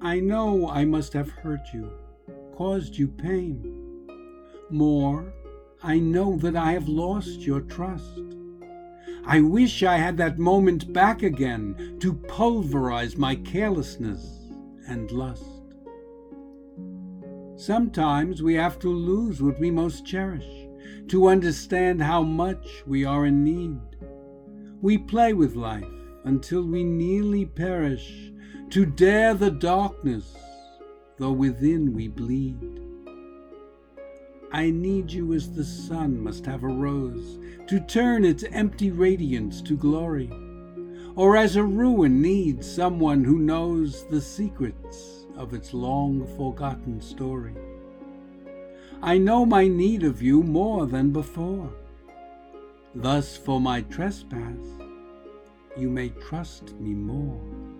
I know I must have hurt you, caused you pain. More, I know that I have lost your trust. I wish I had that moment back again to pulverize my carelessness and lust. Sometimes we have to lose what we most cherish to understand how much we are in need. We play with life until we nearly perish, to dare the darkness, though within we bleed. I need you as the sun must have a rose to turn its empty radiance to glory, or as a ruin needs someone who knows the secrets of its long-forgotten story. I know my need of you more than before. Thus for my trespass, you may trust me more.